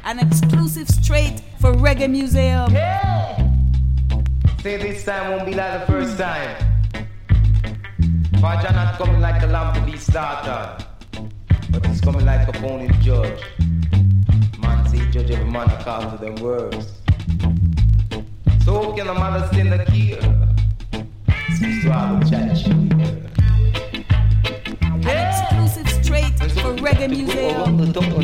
An exclusive straight for Reggae Museum. Yeah. Say this time won't be like the first time. Faja not coming like a lamb to be started, but it's coming like a phony judge. Man say judge every man according to them words. So can a mother stand the key? Speaks to all the judge. An exclusive straight for Reggae Museum.